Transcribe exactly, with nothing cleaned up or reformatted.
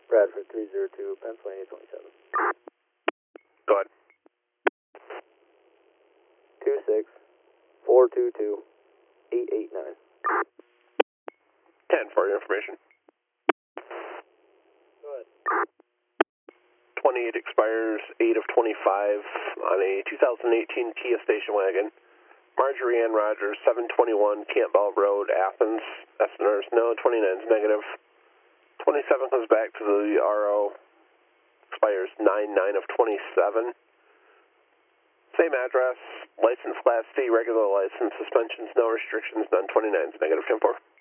Bradford three zero two, Pennsylvania twenty-seven. Go ahead. two six four two two eight eight nine. ten for your information. Go ahead. twenty-eight expires eight of twenty-five on a two thousand eighteen Kia station wagon. Marjorie Ann Rogers, seven twenty-one Campbell Road, Athens. S N R's no, twenty-nine is negative. twenty-seven comes back to the R O, expires nine nine of twenty-seven. Same address, license class C, regular license, suspensions, no restrictions, none, twenty-nine is negative, ten four.